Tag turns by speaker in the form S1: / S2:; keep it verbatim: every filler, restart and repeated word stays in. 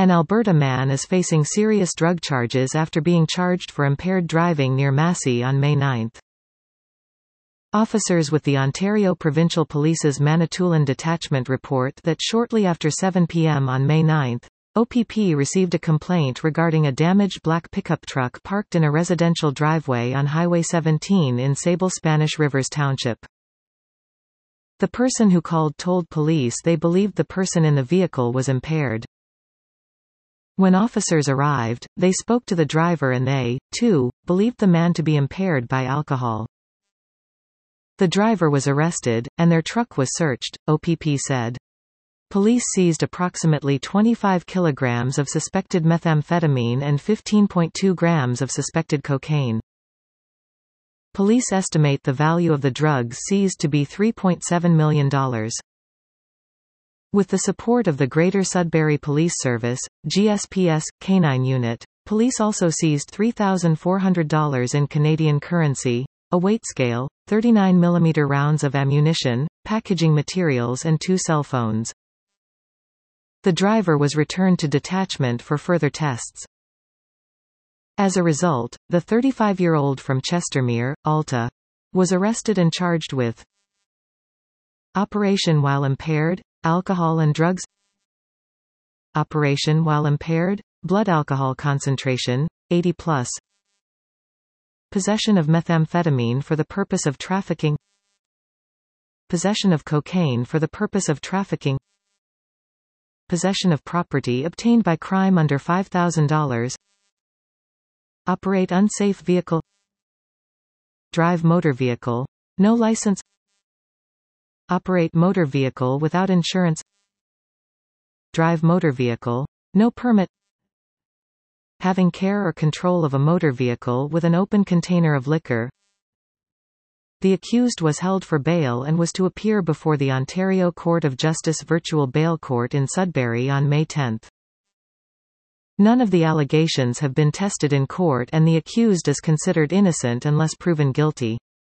S1: An Alberta man is facing serious drug charges after being charged for impaired driving near Massey on May ninth. Officers with the Ontario Provincial Police's Manitoulin Detachment report that shortly after seven p m on May ninth, O P P received a complaint regarding a damaged black pickup truck parked in a residential driveway on Highway seventeen in Sable Spanish Rivers Township. The person who called told police they believed the person in the vehicle was impaired. When officers arrived, they spoke to the driver and they, too, believed the man to be impaired by alcohol. The driver was arrested, and their truck was searched, O P P said. Police seized approximately twenty-five kilograms of suspected methamphetamine and fifteen point two grams of suspected cocaine. Police estimate the value of the drugs seized to be three point seven million dollars. With the support of the Greater Sudbury Police Service, G S P S, Canine Unit, police also seized three thousand four hundred dollars in Canadian currency, a weight scale, thirty-nine millimeter rounds of ammunition, packaging materials and two cell phones. The driver was returned to detachment for further tests. As a result, the thirty-five-year-old from Chestermere, Alta, was arrested and charged with operation while impaired, alcohol and drugs, operation while impaired, blood alcohol concentration, eighty plus, possession of methamphetamine for the purpose of trafficking, possession of cocaine for the purpose of trafficking, possession of property obtained by crime under five thousand dollars, operate unsafe vehicle, drive motor vehicle, no license, operate motor vehicle without insurance, drive motor vehicle, no permit, having care or control of a motor vehicle with an open container of liquor. The accused was held for bail and was to appear before the Ontario Court of Justice Virtual Bail Court in Sudbury on May tenth. None of the allegations have been tested in court and the accused is considered innocent unless proven guilty.